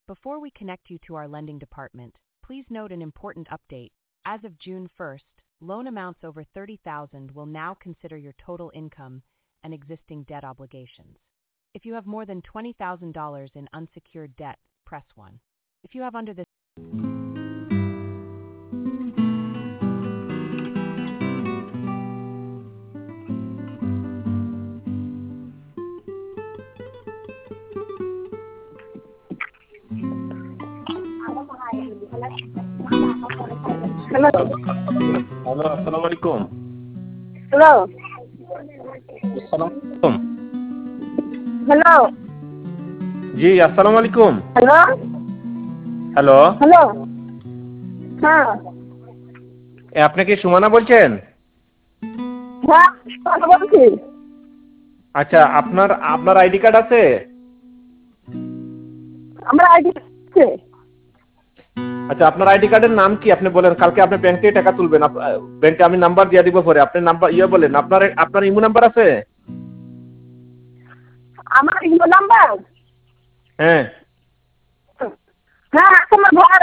Before we connect you to our lending department, please note an important update. As of June 1st, loan amounts over $30,000 will now consider your total income and existing debt obligations. If you have more than $20,000 in unsecured debt, press 1. If you have under this Hello. Hello, আসসালামু আলাইকুম। Hello. আসসালামু আলাইকুম। Hello. জি, আসসালামু আলাইকুম। Hello. Hello, Hello. হ্যাঁ আপনি কি সুমনা বলছেন? হ্যাঁ কথা বলছি। আচ্ছা, আপনার আইডি কার্ড আছে? আমার আইডি আছে। আচ্ছা, আপনার আইডি কার্ডের নাম কি আপনি বলেন। কালকে আপনি ব্যাংক থেকে টাকা তুলবেন। ব্যাংকে আমি নাম্বার দিয়ে দিব পরে। আপনি নাম্বার বলেন। আপনার ইমো নাম্বার আছে? আমার ইমো নাম্বার হ্যাঁ। হ্যাঁ আছে, আমার ভাইয়ের